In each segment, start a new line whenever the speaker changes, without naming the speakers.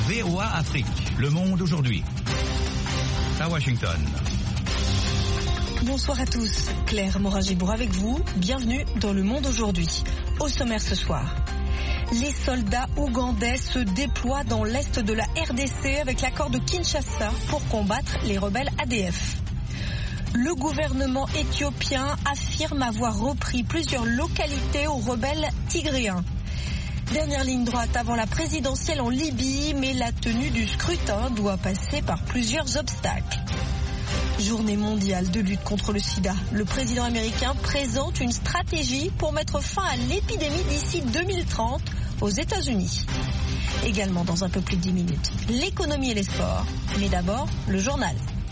VOA Afrique, Le Monde aujourd'hui. À Washington.
Bonsoir à tous, Claire Morin-Gibour avec vous. Bienvenue dans Le Monde aujourd'hui. Au sommaire ce soir. Les soldats ougandais se déploient dans l'est de la RDC avec l'accord de Kinshasa pour combattre les rebelles ADF. Le gouvernement éthiopien affirme avoir repris plusieurs localités aux rebelles tigréens. Dernière ligne droite avant la présidentielle en Libye, mais la tenue du scrutin doit passer par plusieurs obstacles. Journée mondiale de lutte contre le sida. Le président américain présente une stratégie pour mettre fin à l'épidémie d'ici 2030 aux États-Unis. Également dans un peu plus de 10 minutes, l'économie et les sports. Mais d'abord, le journal.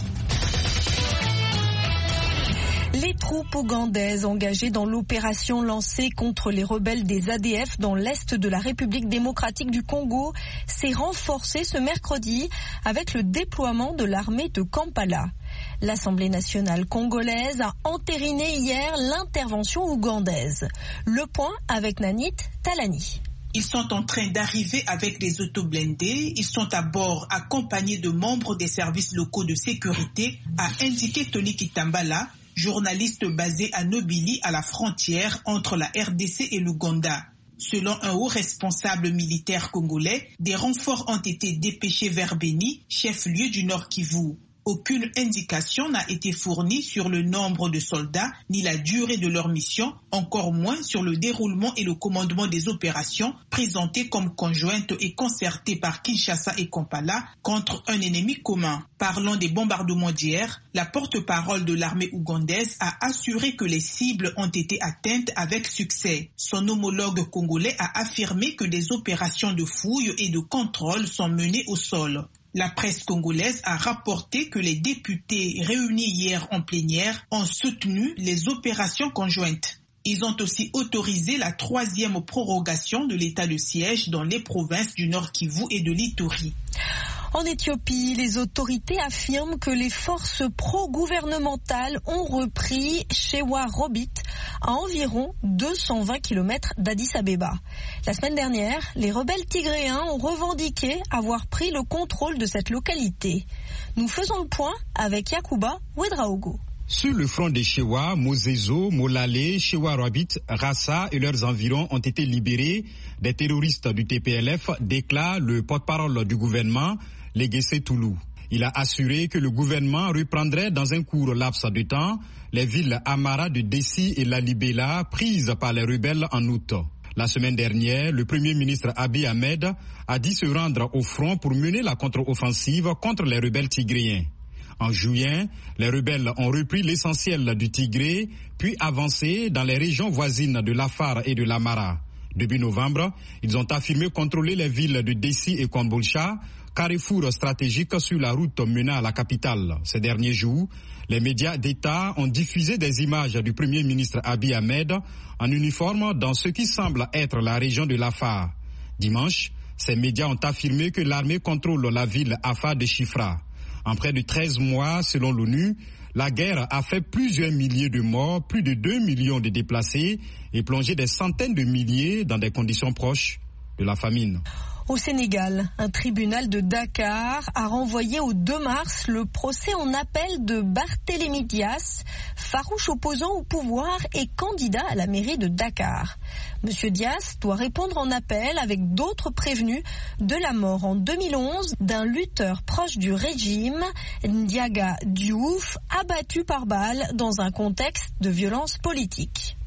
Les troupes ougandaises engagées dans l'opération lancée contre les rebelles des ADF dans l'est de la République démocratique du Congo s'est renforcée ce mercredi avec le déploiement de l'armée de Kampala. L'Assemblée nationale congolaise a entériné hier l'intervention ougandaise. Le point avec Nanit Talani.
Ils sont en train d'arriver avec des auto-blindés. Ils sont à bord accompagnés de membres des services locaux de sécurité, a indiqué Tony Kitambala, journaliste basé à Nobili à la frontière entre la RDC et l'Ouganda. Selon un haut responsable militaire congolais, des renforts ont été dépêchés vers Beni, chef-lieu du Nord Kivu. Aucune indication n'a été fournie sur le nombre de soldats ni la durée de leur mission, encore moins sur le déroulement et le commandement des opérations présentées comme conjointes et concertées par Kinshasa et Kampala contre un ennemi commun. Parlant des bombardements d'hier, la porte-parole de l'armée ougandaise a assuré que les cibles ont été atteintes avec succès. Son homologue congolais a affirmé que des opérations de fouille et de contrôle sont menées au sol. La presse congolaise a rapporté que les députés réunis hier en plénière ont soutenu les opérations conjointes. Ils ont aussi autorisé la 3e prorogation de l'état de siège dans les provinces du Nord Kivu et de l'Ituri.
En Éthiopie, les autorités affirment que les forces pro-gouvernementales ont repris Shewa Robit à environ 220 km d'Addis Abeba. La semaine dernière, les rebelles tigréens ont revendiqué avoir pris le contrôle de cette localité. Nous faisons le point avec Yakuba Ouedraogo.
Sur le front des Shewa, Mozezo, Molale, Shewa Rabit, Rassa et leurs environs ont été libérés des terroristes du TPLF, déclare le porte-parole du gouvernement, Legesse Toulou. Il a assuré que le gouvernement reprendrait dans un court laps de temps les villes Amara de Dessi et Lalibela prises par les rebelles en août. La semaine dernière, le Premier ministre Abiy Ahmed a dit se rendre au front pour mener la contre-offensive contre les rebelles tigréens. En juillet, les rebelles ont repris l'essentiel du Tigré, puis avancé dans les régions voisines de l'Afar et de l'Amara. Début novembre, ils ont affirmé contrôler les villes de Dessi et Kombolcha, carrefour stratégique sur la route menant à la capitale. Ces derniers jours, les médias d'État ont diffusé des images du Premier ministre Abiy Ahmed en uniforme dans ce qui semble être la région de l'Afar. Dimanche, ces médias ont affirmé que l'armée contrôle la ville Afar de Chifra. En près de 13 mois, selon l'ONU, la guerre a fait plusieurs milliers de morts, plus de 2 millions de déplacés et plongé des centaines de milliers dans des conditions proches de la famine.
Au Sénégal, un tribunal de Dakar a renvoyé au 2 mars le procès en appel de Barthélémy Dias, farouche opposant au pouvoir et candidat à la mairie de Dakar. Monsieur Dias doit répondre en appel avec d'autres prévenus de la mort en 2011 d'un lutteur proche du régime, Ndiaga Diouf, abattu par balle dans un contexte de violence politique.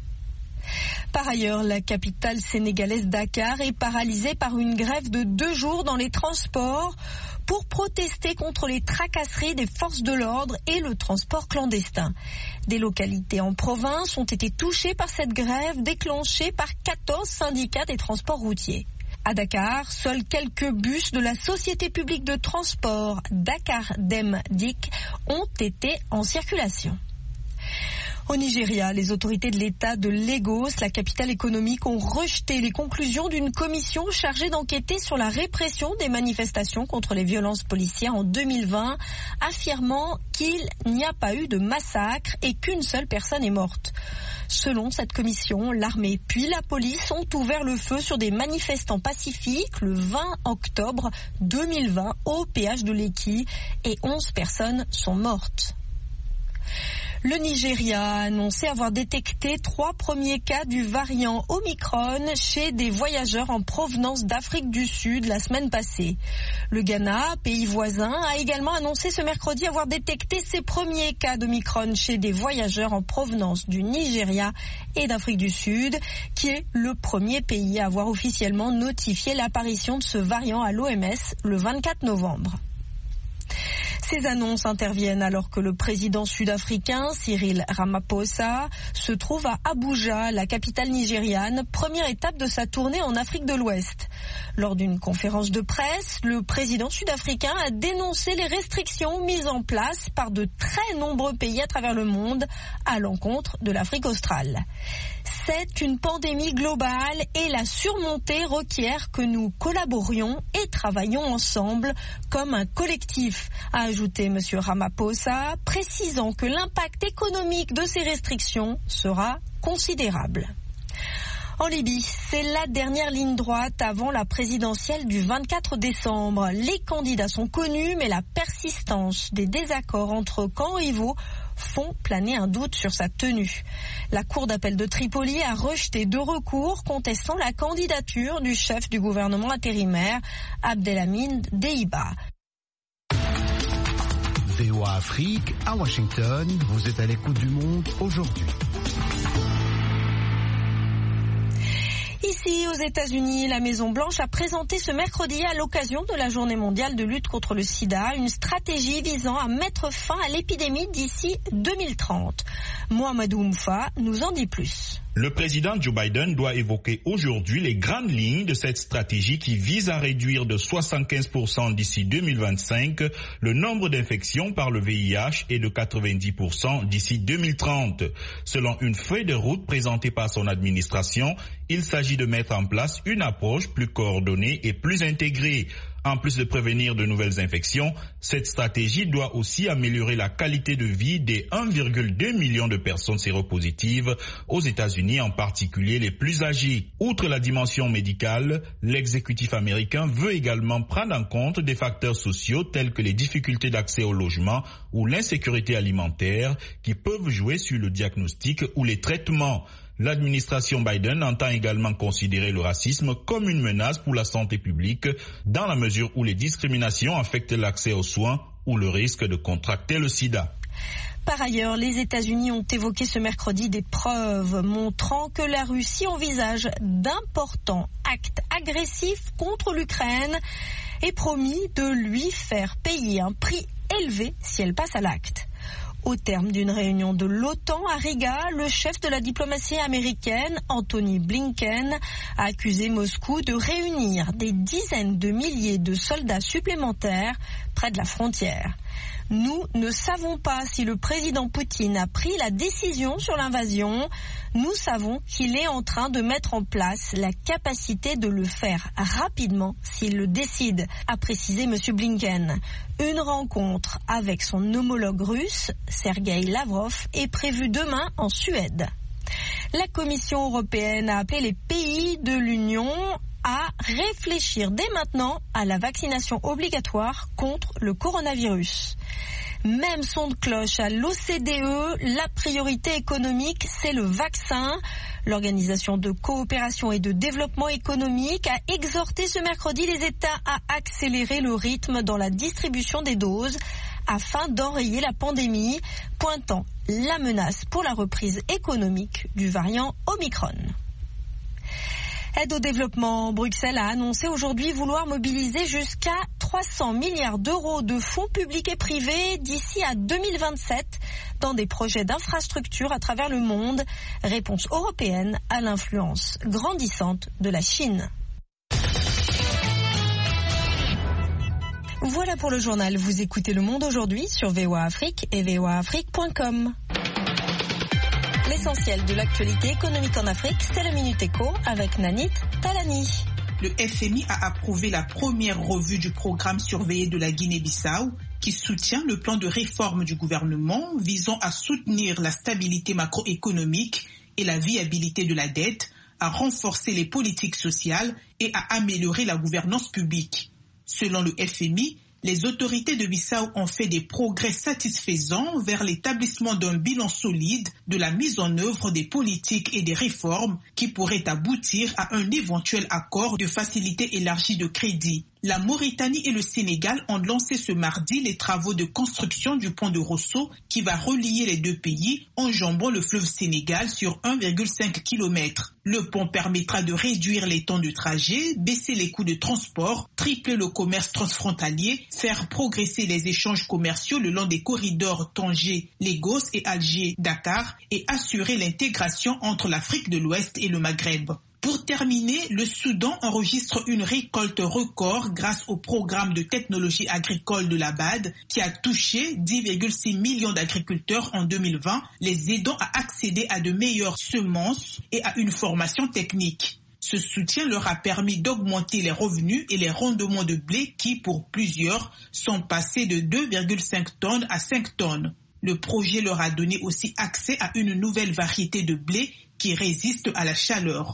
Par ailleurs, la capitale sénégalaise Dakar est paralysée par une grève de 2 jours dans les transports pour protester contre les tracasseries des forces de l'ordre et le transport clandestin. Des localités en province ont été touchées par cette grève déclenchée par 14 syndicats des transports routiers. À Dakar, seuls quelques bus de la société publique de transport Dakar Dem Dik ont été en circulation. Au Nigeria, les autorités de l'État de Lagos, la capitale économique, ont rejeté les conclusions d'une commission chargée d'enquêter sur la répression des manifestations contre les violences policières en 2020, affirmant qu'il n'y a pas eu de massacre et qu'une seule personne est morte. Selon cette commission, l'armée puis la police ont ouvert le feu sur des manifestants pacifiques le 20 octobre 2020 au péage de Lekki et 11 personnes sont mortes. Le Nigeria a annoncé avoir détecté 3 premiers cas du variant Omicron chez des voyageurs en provenance d'Afrique du Sud la semaine passée. Le Ghana, pays voisin, a également annoncé ce mercredi avoir détecté ses premiers cas d'Omicron chez des voyageurs en provenance du Nigeria et d'Afrique du Sud, qui est le premier pays à avoir officiellement notifié l'apparition de ce variant à l'OMS le 24 novembre. Ces annonces interviennent alors que le président sud-africain Cyril Ramaphosa se trouve à Abuja, la capitale nigériane, première étape de sa tournée en Afrique de l'Ouest. Lors d'une conférence de presse, le président sud-africain a dénoncé les restrictions mises en place par de très nombreux pays à travers le monde à l'encontre de l'Afrique australe. C'est une pandémie globale et la surmonter requiert que nous collaborions et travaillions ensemble comme un collectif, a ajouté M. Ramaphosa, précisant que l'impact économique de ces restrictions sera considérable. En Libye, c'est la dernière ligne droite avant la présidentielle du 24 décembre. Les candidats sont connus, mais la persistance des désaccords entre camps rivaux font planer un doute sur sa tenue. La Cour d'appel de Tripoli a rejeté 2 recours contestant la candidature du chef du gouvernement intérimaire, Abdelhamid Deiba.
VOA Afrique, à Washington, vous êtes à l'écoute du monde aujourd'hui.
Ici, aux États-Unis, la Maison-Blanche a présenté ce mercredi, à l'occasion de la Journée mondiale de lutte contre le sida, une stratégie visant à mettre fin à l'épidémie d'ici 2030. Mohamedou Moufa nous en dit plus.
Le président Joe Biden doit évoquer aujourd'hui les grandes lignes de cette stratégie qui vise à réduire de 75% d'ici 2025 le nombre d'infections par le VIH et de 90% d'ici 2030. Selon une feuille de route présentée par son administration, il s'agit de mettre en place une approche plus coordonnée et plus intégrée. En plus de prévenir de nouvelles infections, cette stratégie doit aussi améliorer la qualité de vie des 1,2 million de personnes séropositives aux États-Unis, en particulier les plus âgées. Outre la dimension médicale, l'exécutif américain veut également prendre en compte des facteurs sociaux tels que les difficultés d'accès au logement ou l'insécurité alimentaire qui peuvent jouer sur le diagnostic ou les traitements. L'administration Biden entend également considérer le racisme comme une menace pour la santé publique dans la mesure où les discriminations affectent l'accès aux soins ou le risque de contracter le sida.
Par ailleurs, les États-Unis ont évoqué ce mercredi des preuves montrant que la Russie envisage d'importants actes agressifs contre l'Ukraine et promis de lui faire payer un prix élevé si elle passe à l'acte. Au terme d'une réunion de l'OTAN à Riga, le chef de la diplomatie américaine, Anthony Blinken, a accusé Moscou de réunir des dizaines de milliers de soldats supplémentaires près de la frontière. Nous ne savons pas si le président Poutine a pris la décision sur l'invasion. Nous savons qu'il est en train de mettre en place la capacité de le faire rapidement s'il le décide, a précisé M. Blinken. Une rencontre avec son homologue russe, Sergueï Lavrov, est prévue demain en Suède. La Commission européenne a appelé les pays de l'Union à réfléchir dès maintenant à la vaccination obligatoire contre le coronavirus. Même son de cloche à l'OCDE, la priorité économique, c'est le vaccin. L'Organisation de coopération et de développement économique a exhorté ce mercredi les États à accélérer le rythme dans la distribution des doses afin d'enrayer la pandémie, pointant la menace pour la reprise économique du variant Omicron. Aide au développement, Bruxelles a annoncé aujourd'hui vouloir mobiliser jusqu'à 300 milliards d'euros de fonds publics et privés d'ici à 2027 dans des projets d'infrastructures à travers le monde. Réponse européenne à l'influence grandissante de la Chine. Voilà pour le journal. Vous écoutez Le Monde aujourd'hui sur VOA Afrique et voaafrique.com. l'essentiel de l'actualité économique en Afrique, c'est la Minute Éco avec Nanit Talani.
Le FMI a approuvé la première revue du programme surveillé de la Guinée-Bissau qui soutient le plan de réforme du gouvernement visant à soutenir la stabilité macroéconomique et la viabilité de la dette, à renforcer les politiques sociales et à améliorer la gouvernance publique. Selon le FMI, les autorités de Bissau ont fait des progrès satisfaisants vers l'établissement d'un bilan solide de la mise en œuvre des politiques et des réformes qui pourraient aboutir à un éventuel accord de facilité élargie de crédit. La Mauritanie et le Sénégal ont lancé ce mardi les travaux de construction du pont de Rosso qui va relier les deux pays, enjambant le fleuve Sénégal sur 1,5 km. Le pont permettra de réduire les temps de trajet, baisser les coûts de transport, tripler le commerce transfrontalier, faire progresser les échanges commerciaux le long des corridors Tanger, Lagos et Alger-Dakar et assurer l'intégration entre l'Afrique de l'Ouest et le Maghreb. Pour terminer, le Soudan enregistre une récolte record grâce au programme de technologie agricole de la BAD qui a touché 10,6 millions d'agriculteurs en 2020, les aidant à accéder à de meilleures semences et à une formation technique. Ce soutien leur a permis d'augmenter les revenus et les rendements de blé qui, pour plusieurs, sont passés de 2,5 tonnes à 5 tonnes. Le projet leur a donné aussi accès à une nouvelle variété de blé qui résiste à la chaleur.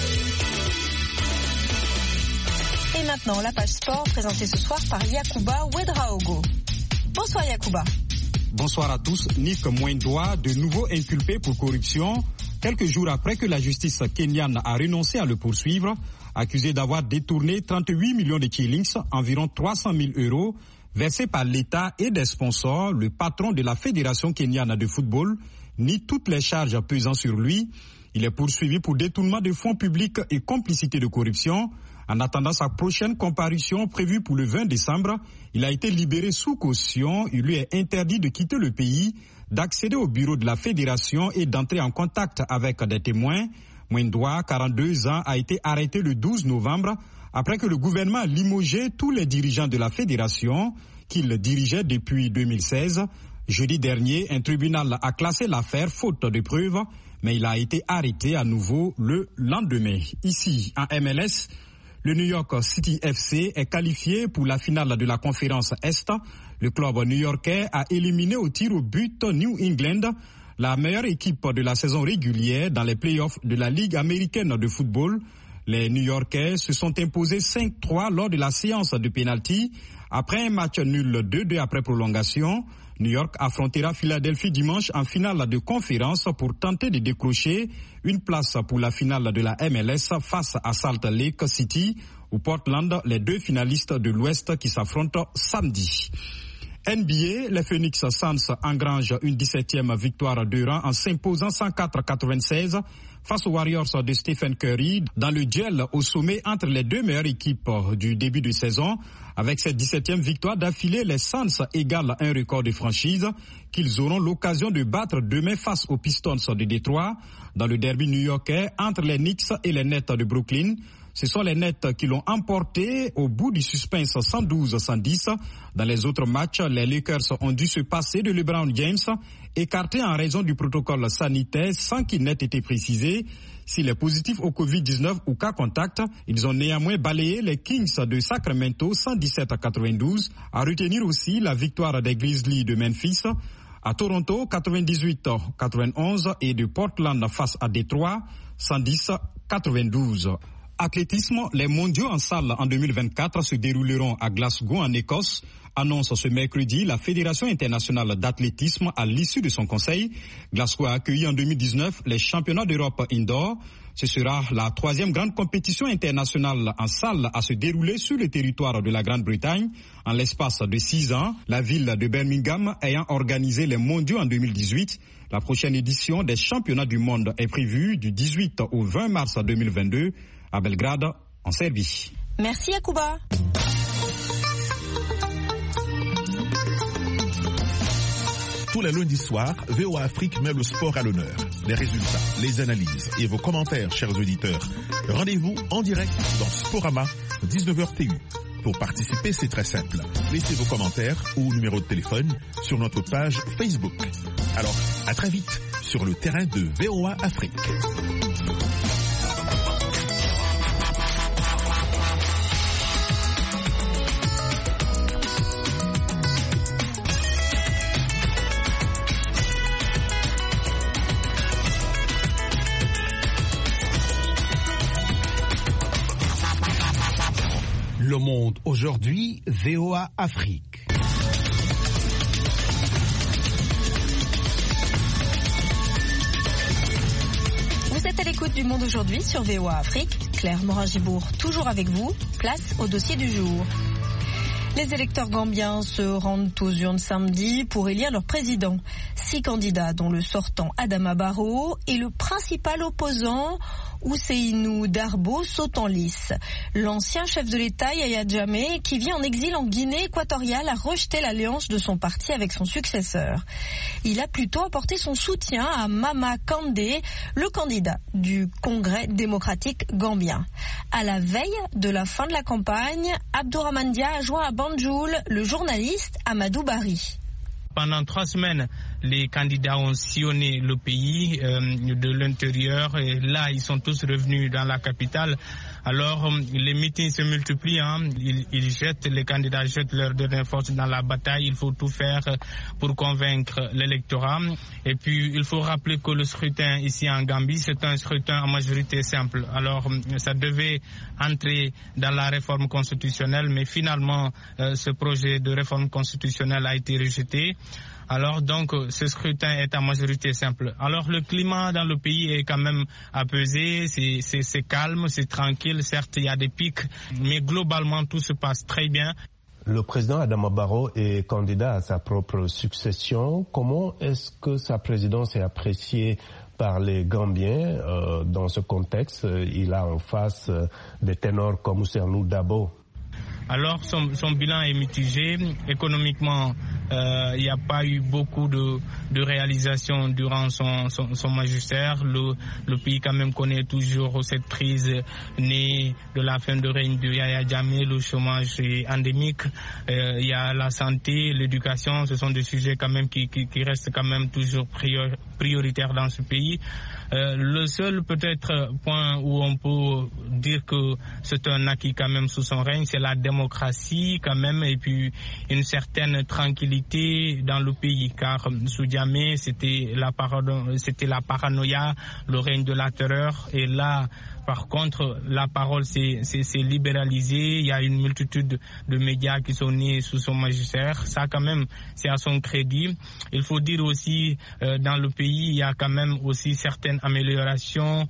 Et maintenant, la page sport présentée ce soir par Yacouba Ouedraogo. Bonsoir Yacouba.
Bonsoir à tous. Nick Mwendwa, de nouveau inculpé pour corruption, quelques jours après que la justice kenyane a renoncé à le poursuivre, accusé d'avoir détourné 38 millions de shillings, environ 300 000 euros, versés par l'État et des sponsors. Le patron de la Fédération kenyane de football nie toutes les charges pesant sur lui. Il est poursuivi pour détournement de fonds publics et complicité de corruption. En attendant sa prochaine comparution prévue pour le 20 décembre, il a été libéré sous caution. Il lui est interdit de quitter le pays, d'accéder au bureau de la fédération et d'entrer en contact avec des témoins. Mwendwa, 42 ans, a été arrêté le 12 novembre après que le gouvernement a limogé tous les dirigeants de la fédération qu'il dirigeait depuis 2016. Jeudi dernier, un tribunal a classé l'affaire faute de preuves, mais il a été arrêté à nouveau le lendemain. Ici, en MLS, le New York City FC est qualifié pour la finale de la conférence Est. Le club new-yorkais a éliminé au tir au but New England, la meilleure équipe de la saison régulière dans les playoffs de la Ligue américaine de football. Les New-Yorkais se sont imposés 5-3 lors de la séance de pénalty. Après un match nul 2-2 après prolongation, New York affrontera Philadelphie dimanche en finale de conférence pour tenter de décrocher une place pour la finale de la MLS face à Salt Lake City ou Portland, les deux finalistes de l'Ouest qui s'affrontent samedi. NBA, les Phoenix Suns engrangent une 17e victoire de rang en s'imposant 104-96 face aux Warriors de Stephen Curry dans le duel au sommet entre les deux meilleures équipes du début de saison. Avec cette 17e victoire d'affilée, les Suns égalent un record de franchise qu'ils auront l'occasion de battre demain face aux Pistons de Détroit dans le derby new-yorkais entre les Knicks et les Nets de Brooklyn. Ce sont les Nets qui l'ont emporté au bout du suspense 112-110. Dans les autres matchs, les Lakers ont dû se passer de LeBron James, écarté en raison du protocole sanitaire sans qu'il n'ait été précisé s'il est positif au Covid-19 ou cas contact. Ils ont néanmoins balayé les Kings de Sacramento 117-92. À retenir aussi la victoire des Grizzlies de Memphis à Toronto 98-91 et de Portland face à Détroit 110-92. Athlétisme, les mondiaux en salle en 2024 se dérouleront à Glasgow en Écosse, annonce ce mercredi la Fédération internationale d'athlétisme à l'issue de son conseil. Glasgow a accueilli en 2019 les championnats d'Europe indoor. Ce sera la 3e grande compétition internationale en salle à se dérouler sur le territoire de la Grande-Bretagne. En l'espace de 6 ans, la ville de Birmingham ayant organisé les mondiaux en 2018, la prochaine édition des championnats du monde est prévue du 18 au 20 mars 2022 à Belgrade, en Serbie.
Merci Yacouba.
Tous les lundis soirs, VOA Afrique met le sport à l'honneur. Les résultats, les analyses et vos commentaires, chers auditeurs. Rendez-vous en direct dans Sporama, 19h TU. Pour participer, c'est très simple. Laissez vos commentaires ou numéro de téléphone sur notre page Facebook. Alors, à très vite sur le terrain de VOA Afrique.
Le Monde aujourd'hui, VOA Afrique.
Vous êtes à l'écoute du Monde aujourd'hui sur VOA Afrique. Claire Morin-Gibourg, toujours avec vous. Place au dossier du jour. Les électeurs gambiens se rendent aux urnes samedi pour élire leur président. 6 candidats, dont le sortant Adama Barrow et le principal opposant Ousseynou Darbo sautent en lice. L'ancien chef de l'État, Yahya Jammeh, qui vit en exil en Guinée équatoriale, a rejeté l'alliance de son parti avec son successeur. Il a plutôt apporté son soutien à Mama Kandeh, le candidat du Congrès démocratique gambien. À la veille de la fin de la campagne, Abdourahmane Dia a joint à Banjul le journaliste Amadou Barry.
Pendant 3 semaines, les candidats ont sillonné le pays de l'intérieur et là, ils sont tous revenus dans la capitale. Alors, les meetings se multiplient. Les candidats jettent leur dernière force dans la bataille. Il faut tout faire pour convaincre l'électorat. Et puis, il faut rappeler que le scrutin ici en Gambie, c'est un scrutin en majorité simple. Alors, ça devait entrer dans la réforme constitutionnelle, mais finalement, ce projet de réforme constitutionnelle a été rejeté. Alors donc ce scrutin est en majorité simple. Alors le climat dans le pays est quand même apaisé, c'est calme, c'est tranquille. Certes il y a des pics, mais globalement tout se passe très bien.
Le président Adama Barrow est candidat à sa propre succession. Comment est-ce que sa présidence est appréciée par les Gambiens dans ce contexte? Il a en face des ténors comme Ousseynou Darbo.
Alors son bilan est mitigé. Économiquement, il n'y a pas eu beaucoup de réalisations durant son magistère. Le pays quand même connaît toujours cette crise née de la fin de règne de Yahya Jammeh. Le chômage est endémique. Il y a la santé, l'éducation. Ce sont des sujets quand même qui restent quand même toujours prioritaires dans ce pays. Le seul peut-être point où on peut dire que c'est un acquis quand même sous son règne, c'est la démocratie quand même et puis une certaine tranquillité dans le pays, car sous Jammeh c'était la paranoïa, le règne de la terreur, et là par contre, la parole s'est libéralisée. Il y a une multitude de médias qui sont nés sous son magistère. Ça, quand même, c'est à son crédit. Il faut dire aussi, dans le pays, il y a quand même aussi certaines améliorations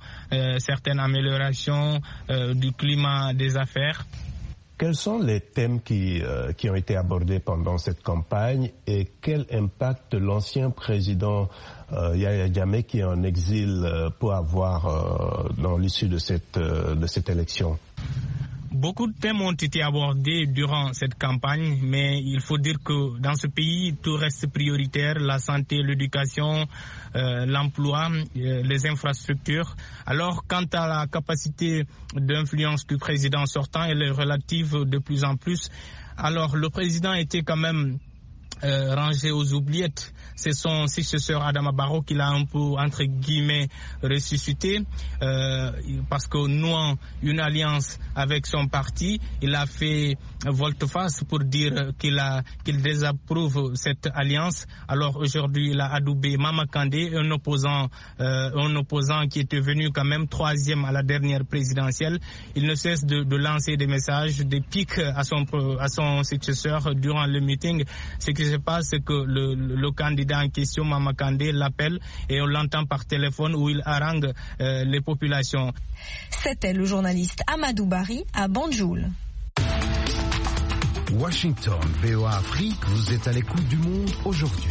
du climat des affaires.
Quels sont les thèmes qui ont été abordés pendant cette campagne et quel impact l'ancien président Yahya Jammeh qui est en exil peut avoir dans l'issue de cette élection?
Beaucoup de thèmes ont été abordés durant cette campagne, mais il faut dire que dans ce pays, tout reste prioritaire, la santé, l'éducation, l'emploi, les infrastructures. Alors, quant à la capacité d'influence du président sortant, elle est relative de plus en plus. Alors, le président était quand même rangé aux oubliettes. C'est son successeur Adama Barrow qui l'a un peu, entre guillemets, ressuscité parce que nouant une alliance avec son parti, il a fait volte-face pour dire qu'il désapprouve cette alliance. Alors aujourd'hui, il a adoubé Mama Kandeh, un opposant qui était venu quand même 3e à la dernière présidentielle. Il ne cesse de lancer des messages, des pics à son successeur durant le meeting. Ce qui se passe, c'est que le candidat en question, Mama Kandeh, l'appelle et on l'entend par téléphone où il harangue les populations.
C'était le journaliste Amadou Barry à Banjul.
Washington, VOA Afrique, vous êtes à l'écoute du Monde aujourd'hui.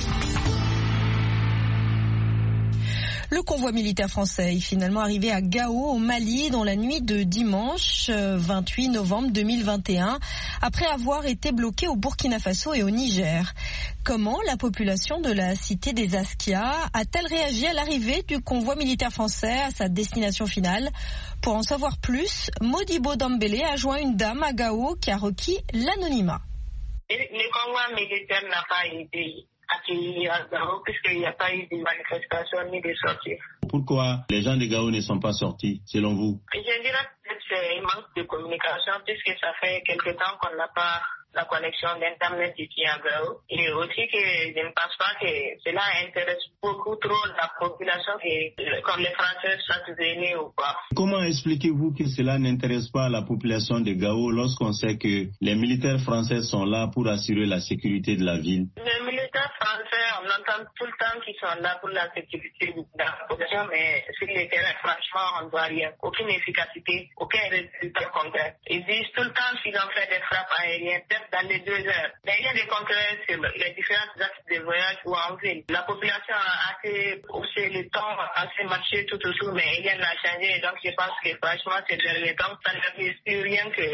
Le convoi militaire français est finalement arrivé à Gao, au Mali, dans la nuit de dimanche 28 novembre 2021, après avoir été bloqué au Burkina Faso et au Niger. Comment la population de la cité des Askia a-t-elle réagi à l'arrivée du convoi militaire français à sa destination finale? Pour en savoir plus, Modibo Dambélé a joint une dame à Gao qui a requis l'anonymat.
Le convoi militaire n'a pas été accueillis à Gao, puisqu'il n'y a pas eu de manifestation ni de sortie.
Pourquoi les gens de Gao ne sont pas sortis, selon vous?
Je dirais que c'est un manque de communication, puisque ça fait quelque temps qu'on n'a pas la connexion d'Internet ici à Gao. Et aussi que je ne pense pas que cela intéresse beaucoup trop la population, comme les Français sont venus ou pas.
Comment expliquez-vous que cela n'intéresse pas la population de Gao lorsqu'on sait que les militaires français sont là pour assurer la sécurité de la ville?
Les militaires français, on entend tout le temps qu'ils sont là pour la sécurité de la population, mais sur le terrain, franchement, on ne voit rien. Aucune efficacité, aucun résultat concret. Ils disent tout le temps qu'ils ont fait des frappes aériennes, dans les 2 heures. Mais il y a des concurrents sur les différents axes de voyage ou en ville. La population a assez haussé le temps, assez marché tout autour, mais rien n'a changé. Donc je pense que franchement, ces derniers temps, ça ne dit rien que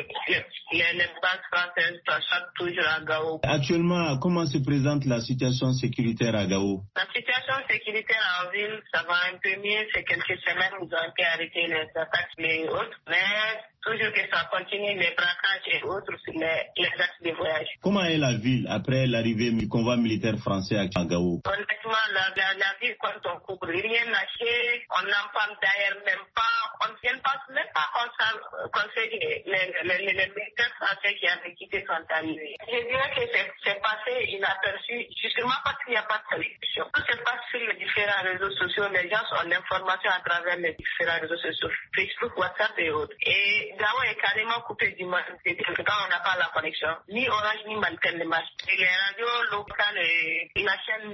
les bases françaises sortent toujours à Gao.
Actuellement, comment se présente la situation sécuritaire à Gao?
La situation sécuritaire en ville, ça va un peu mieux. C'est quelques semaines où ils ont été arrêtés les attaques et autres. Mais toujours que ça continue, les braquages et autres sur les axes de voyage.
Comment est la ville après l'arrivée du convoi militaire français à Gao?
Honnêtement, la ville, quand on couvre, rien n'a fait. On n'en parle d'ailleurs même pas. On ne pense même pas qu'on sait que les militaires français qui avaient quitté sont arrivés. Je dirais que c'est passé inaperçu, justement parce qu'il n'y a pas de télévision. Tout se passe sur les différents réseaux sociaux. Les gens ont l'information à travers les différents réseaux sociaux, Facebook, WhatsApp et autres. Et Gao est carrément coupé du monde. Quand on n'a pas la connexion, ni Orange ni Maltel ne marche. Et les radios locales et les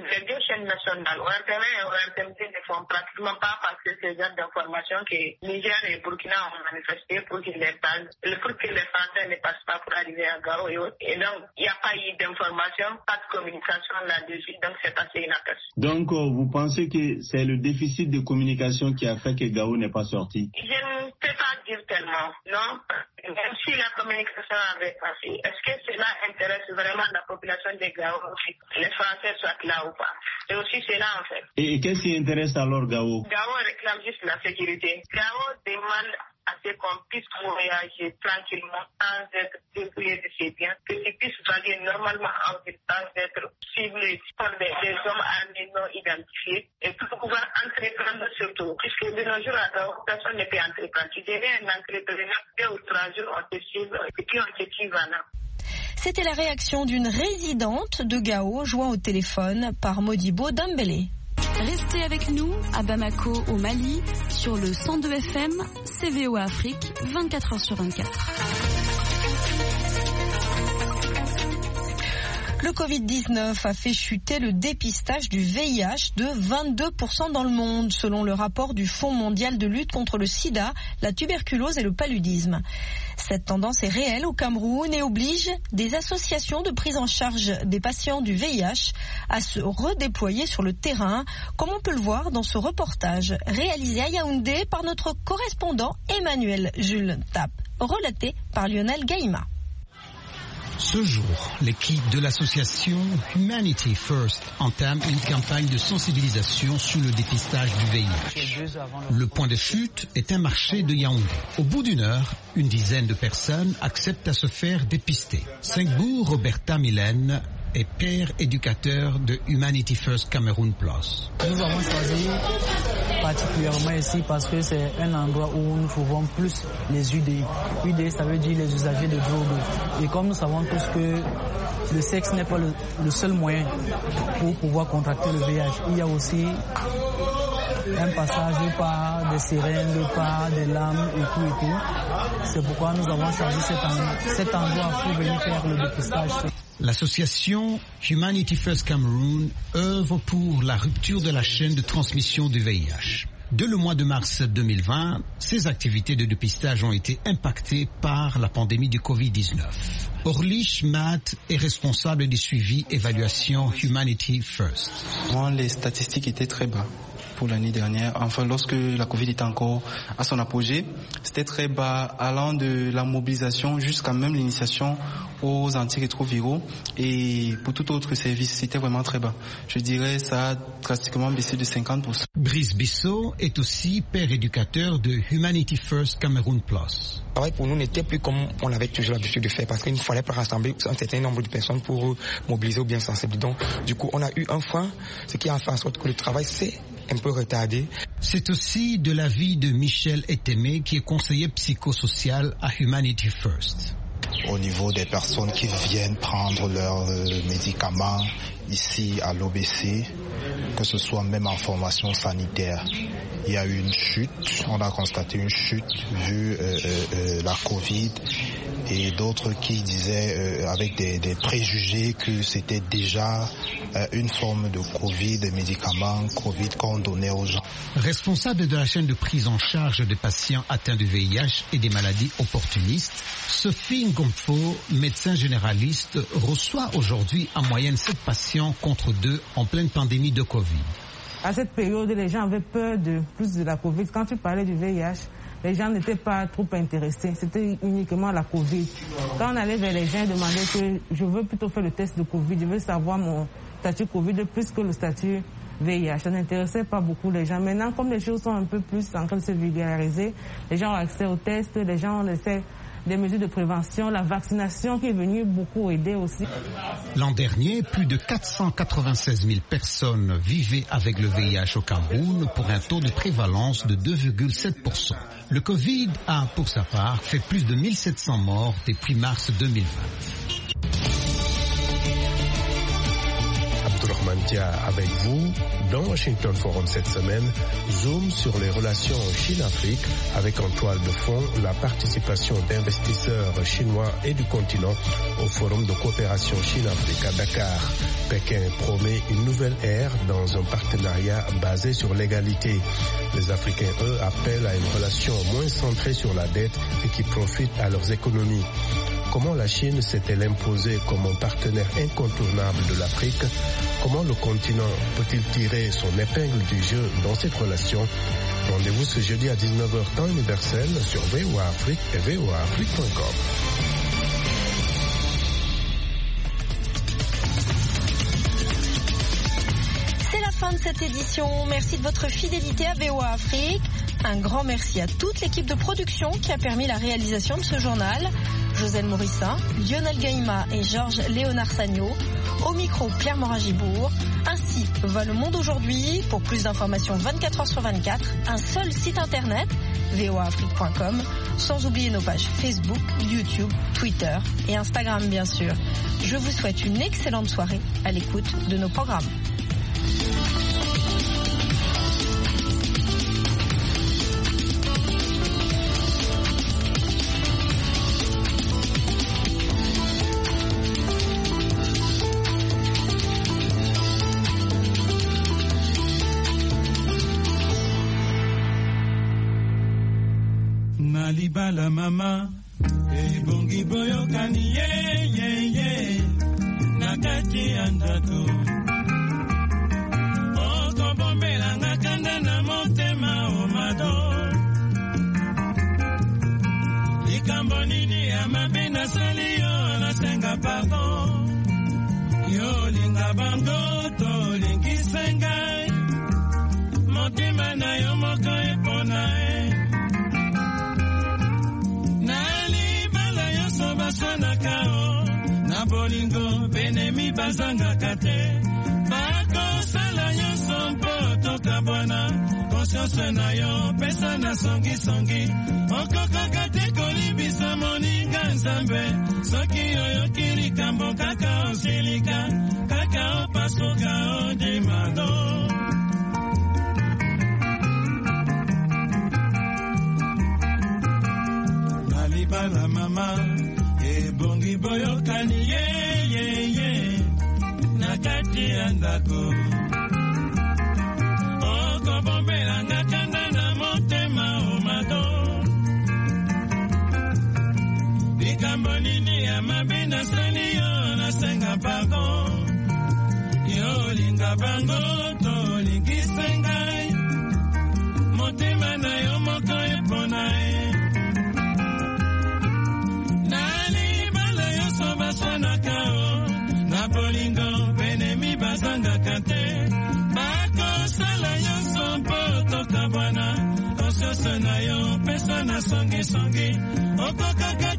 2 chaînes nationales, ORTV et ORTMT ne font pratiquement pas passer ces genres d'informations que Niger et Burkina ont manifesté pour que les Français ne passent pas pour arriver à Gao et autres. Et donc, il n'y a pas eu d'information, pas de communication là-dessus, donc c'est passé inaperçu.
Donc, vous pensez que c'est le déficit de communication qui a fait que Gao n'est pas sorti?
Je ne peux pas dire tellement, non. Même si la communication avait passé, est-ce que cela intéresse vraiment la population de Gao, les Français soient là ou pas? C'est aussi cela en fait.
Et qu'est-ce qui intéresse alors Gao?
Gao réclame juste la sécurité. Gao demande à ce qu'on puisse voyager tranquillement sans être dépouillé de ses biens, que tu puisses vaguer normalement en ville sans être ciblé par des hommes armés non identifiés et pour pouvoir entreprendre surtout. Puisque de nos jours, à Gao, personne ne peut entreprendre. Tu deviens un entrepreneur, 2 ou 3 jours, on te cible et puis on te tue, voilà.
C'était la réaction d'une résidente de Gao joint au téléphone par Modibo Dambélé.
Restez avec nous à Bamako au Mali sur le 102 FM CVO Afrique 24h sur 24.
Le Covid-19 a fait chuter le dépistage du VIH de 22% dans le monde, selon le rapport du Fonds mondial de lutte contre le sida, la tuberculose et le paludisme. Cette tendance est réelle au Cameroun et oblige des associations de prise en charge des patients du VIH à se redéployer sur le terrain, comme on peut le voir dans ce reportage réalisé à Yaoundé par notre correspondant Emmanuel Jules Tap, relaté par Lionel Gaïma.
Ce jour, l'équipe de l'association Humanity First entame une campagne de sensibilisation sur le dépistage du VIH. Le point de chute est un marché de Yaoundé. Au bout d'une heure, une dizaine de personnes acceptent à se faire dépister. Sengbou Roberta Mylène est père éducateur de Humanity First Cameroun Plus.
Nous avons choisi particulièrement ici parce que c'est un endroit où nous trouvons plus les UDI. UDI, ça veut dire les usagers de drogue. Et comme nous savons tous que le sexe n'est pas le seul moyen pour pouvoir contracter le VIH, il y a aussi un passage par des seringues, par des lames et tout. C'est pourquoi nous avons choisi cet endroit pour venir faire le dépistage.
L'association Humanity First Cameroun œuvre pour la rupture de la chaîne de transmission du VIH. Dès le mois de mars 2020, ces activités de dépistage ont été impactées par la pandémie du Covid-19. Orlich Matt est responsable du suivi évaluation Humanity First.
Moi, les statistiques étaient très bas. pour l'année dernière. Enfin, lorsque la Covid était encore à son apogée, c'était très bas, allant de la mobilisation jusqu'à même l'initiation aux antirétroviraux. Et pour tout autre service, c'était vraiment très bas. Je dirais ça a drastiquement baissé de 50%.
Brice Bissot est aussi père éducateur de Humanity First Cameroun Plus.
Le travail pour nous n'était plus comme on avait toujours l'habitude de faire parce qu'il ne fallait pas rassembler un certain nombre de personnes pour mobiliser ou bien sensibiliser. Donc, du coup, on a eu un frein, ce qui a fait en sorte que le travail s'est un peu retardé.
C'est aussi de l'avis de Michel Etemé, qui est conseiller psychosocial à Humanity First.
Au niveau des personnes qui viennent prendre leurs médicaments ici à l'OBC, que ce soit même en formation sanitaire, il y a eu une chute, on a constaté une chute vu la Covid et d'autres qui disaient avec des préjugés que c'était déjà une forme de Covid, des médicaments Covid qu'on donnait aux gens.
Responsable de la chaîne de prise en charge des patients atteints de VIH et des maladies opportunistes, Sophie Ngomfo, médecin généraliste, reçoit aujourd'hui en moyenne 7 patients contre 2 en pleine pandémie de Covid.
À cette période, les gens avaient peur de la Covid. Quand tu parlais du VIH, les gens n'étaient pas trop intéressés. C'était uniquement la Covid. Quand on allait vers les gens et demandait que je veux plutôt faire le test de Covid, je veux savoir mon statut Covid plus que le statut VIH. Ça n'intéressait pas beaucoup les gens. Maintenant, comme les choses sont un peu plus en train de se vulgariser, les gens ont accès aux tests, les gens ont accès des mesures de prévention, la vaccination qui est venue beaucoup aider aussi.
L'an dernier, plus de 496 000 personnes vivaient avec le VIH au Cameroun pour un taux de prévalence de 2,7%. Le Covid a, pour sa part, fait plus de 1700 morts depuis mars 2020.
Abdourahmane Dia avec vous dans Washington Forum cette semaine. Zoom sur les relations Chine-Afrique avec en toile de fond la participation d'investisseurs chinois et du continent au Forum de coopération Chine-Afrique à Dakar. Pékin promet une nouvelle ère dans un partenariat basé sur l'égalité. Les Africains, eux, appellent à une relation moins centrée sur la dette et qui profite à leurs économies. Comment la Chine s'est-elle imposée comme un partenaire incontournable de l'Afrique? Comment le continent peut-il tirer son épingle du jeu dans cette relation? Rendez-vous ce jeudi à 19h temps universel sur VOA Afrique et voaafrique.com.
C'est la fin de cette édition. Merci de votre fidélité à VOA Afrique. Un grand merci à toute l'équipe de production qui a permis la réalisation de ce journal. Josène Morissa, Lionel Gaïma et Georges Léonard Sagno. Au micro, Claire Morin-Gibourg. Ainsi va le monde aujourd'hui. Pour plus d'informations 24h sur 24, un seul site internet, voaafrique.com, sans oublier nos pages Facebook, YouTube, Twitter et Instagram bien sûr. Je vous souhaite une excellente soirée à l'écoute de nos programmes.
La mama ebongi boyokani ye nakati ya ndako okobombelanga kanda na motema omado likambo nini ya mabe nasali yo nasenga pardon yo linga bango tolingise ngai motema na yo moko epona Sanakao na bolingo benemi bazanga kate bako sala yo sompo toka bwana conscience na yo pesa na songi okoko kate kolibisa moninga nzambe soki oyo kilikambo kaka osilika kaka opasuka odimado Alibala mama ebongi boyokani ye nakati ya ndako okobombelanga kanda na motema omado likambo nini ya mabe nasali yo nasenga pardon yo linga bango tolingise ngai mpona ye nani bala nyonso baswanaka o na bolingo benemi bazangaka te bakosala nyonso mpo tokabwana ososo na yo pesa na songisongi okokaka